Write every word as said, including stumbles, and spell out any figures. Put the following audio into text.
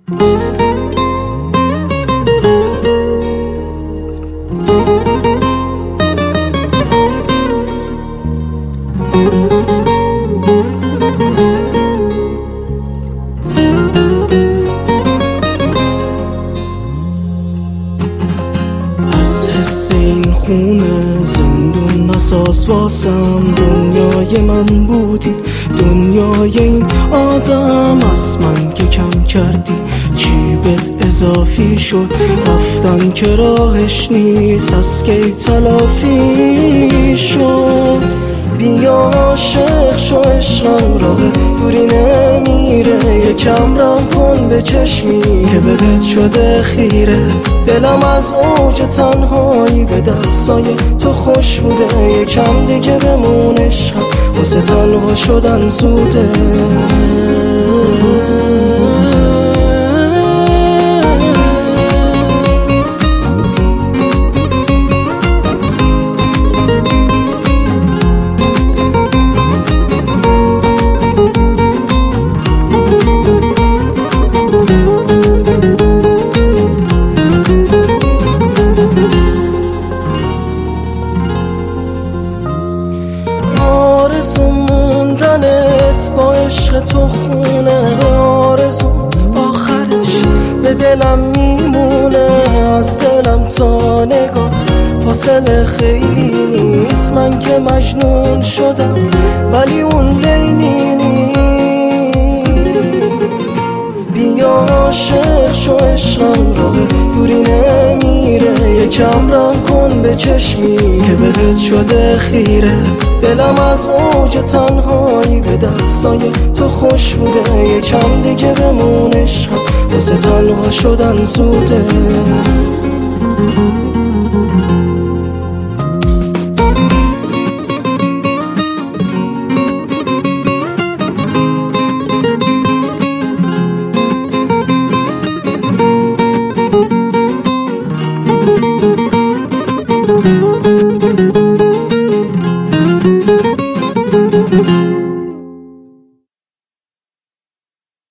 از حس این خونه زندون نساز واسم، دنیای من بودی، دنیای این آدم از من که کم کردی. چی بهت اضافی شد؟ رفتن که راهش نیست، از کی تلافی شد؟ بیا عاشق شو، عشقم راه دوری نمیره. یکم رم کن به چشمی که بهت شده خیره. دلم از اوج تنهایی به دستای تو خوش بوده. یکم دیگه بمون عشقم، واسه تنها شدن زوده. آرزو موندنت با عشق تو خونه، آرزو آخرش به دلم میمونه. از دلم تا نگات فاصله خیلی نیست. من که مجنون شدم ولی اون لینی نیست. بیا عاشق شو، عشقم راه دوری نمیره. یکم رم کن به چشمی که بهت شده خیره. دلم از اوج تنهایی به دستای تو خوش بوده. یکم دیگه بمون عشقم، واسه تنها شدن زوده. Thank you.